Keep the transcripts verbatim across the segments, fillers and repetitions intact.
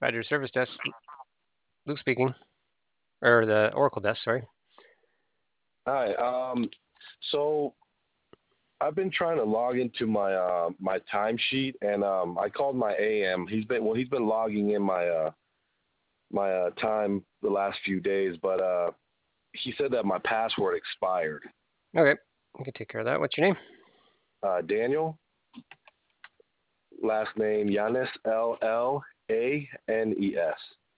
Badger Service Desk. Luke speaking. Or the Oracle Desk, sorry. Hi. Um, so I've been trying to log into my uh, my timesheet, and um, I called my A M. He's been well. He's been logging in my uh, my uh, time the last few days, but uh, he said that my password expired. Okay, we can take care of that. What's your name? Uh, Daniel. Last name Yanis. L L A N E S.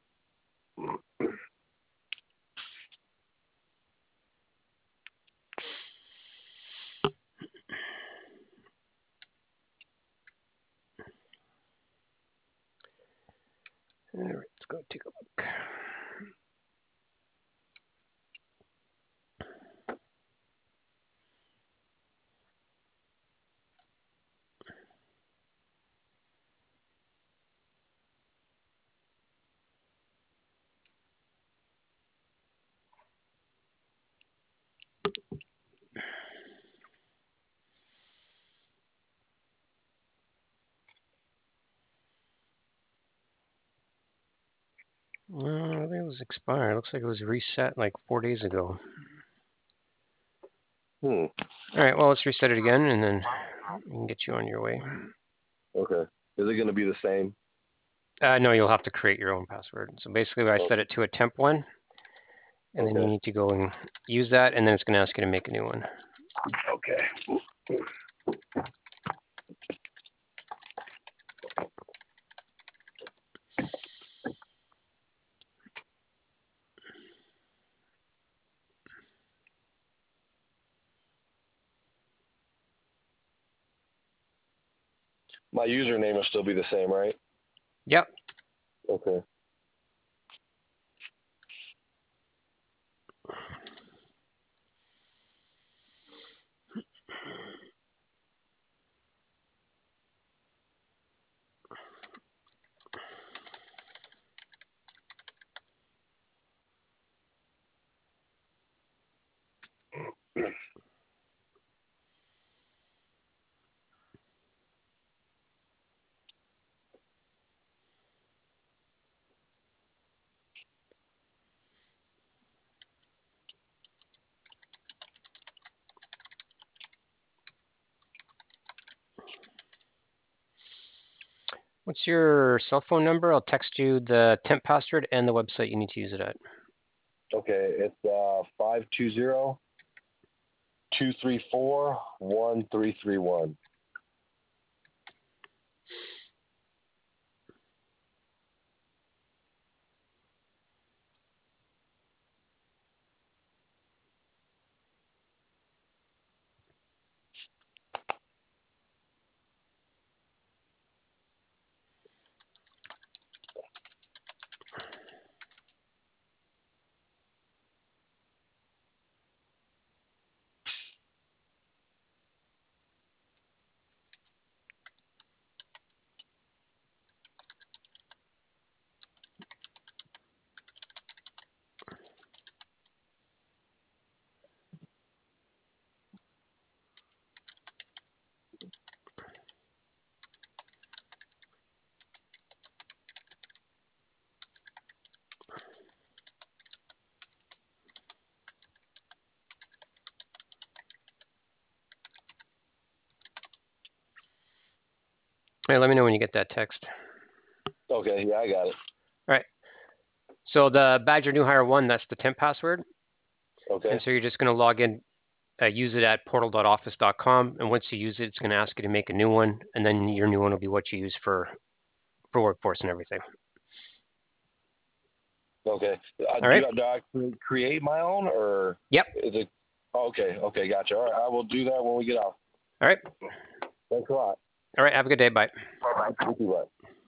All right, let's go take a look. Well, I think it was expired. It looks like it was reset like four days ago. Hmm. All right, well, let's reset it again, and then we can get you on your way. Okay. Is it going to be the same? Uh, no, you'll have to create your own password. So basically, I set it to a temp one, and then you Okay. need to go and use that, and then it's going to ask you to make a new one. Okay. My username will still be the same, right? Yep. Okay. What's your cell phone number? I'll text you the temp password and the website you need to use it at. Okay, it's uh five two zero two three four one three three one. Hey, let me know when you get that text. Okay, yeah, I got it. All right. So the Badger New Hire one, that's the temp password. Okay. And so you're just going to log in, uh, use it at portal dot office dot com. And once you use it, it's going to ask you to make a new one. And then your new one will be what you use for, for workforce and everything. Okay. Uh, All do, right. do I create my own, or Yep. is it? Oh, okay. Okay. Gotcha. All right. I will do that when we get off. All right. Thanks a lot. All right. Have a good day. Bye. All right. Thank you. Bye.